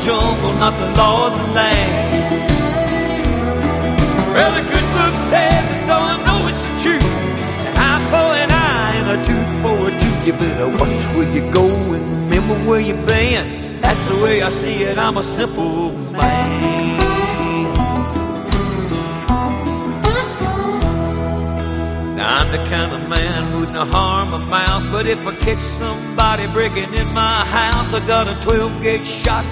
jungle, not the law of the land. Well, the good book says it, so I know it's true. An eye for an eye and a tooth for a tooth. You better watch where you go and remember where you've been. That's the way I see it, I'm a simple man. Now I'm the kind of man who wouldn't harm a mouse, but if I catch somebody breaking in my house, I got a 12-gauge shot